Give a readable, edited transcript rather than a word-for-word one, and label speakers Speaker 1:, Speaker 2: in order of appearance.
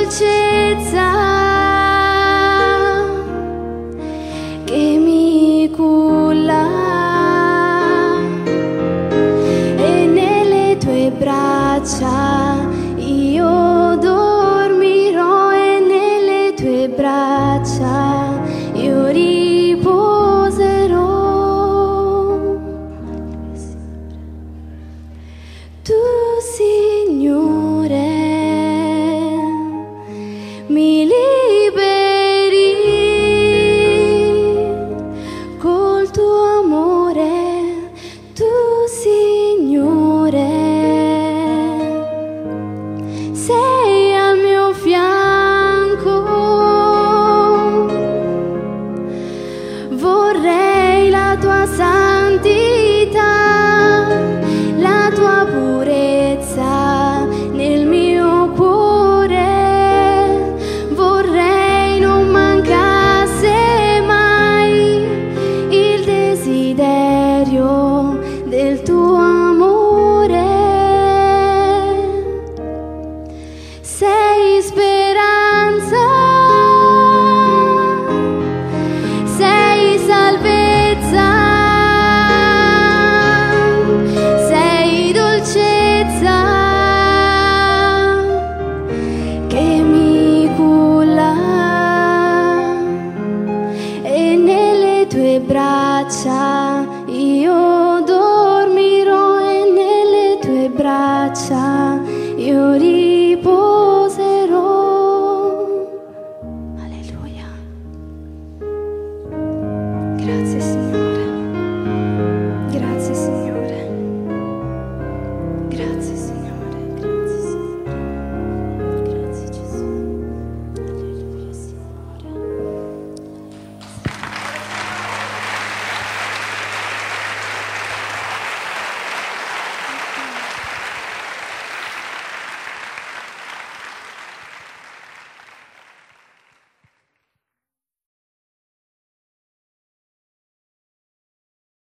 Speaker 1: dolcezza che mi culla, e nelle tue braccia io dormirò, e nelle tue braccia io riposerò. Tu, Signore, mi liberi col tuo amore. Tu, Signore, sei al mio fianco. Vorrei la tua santità, la tua purezza nel mio cuore. Vorrei non mancasse mai il desiderio del tuo amore. Sei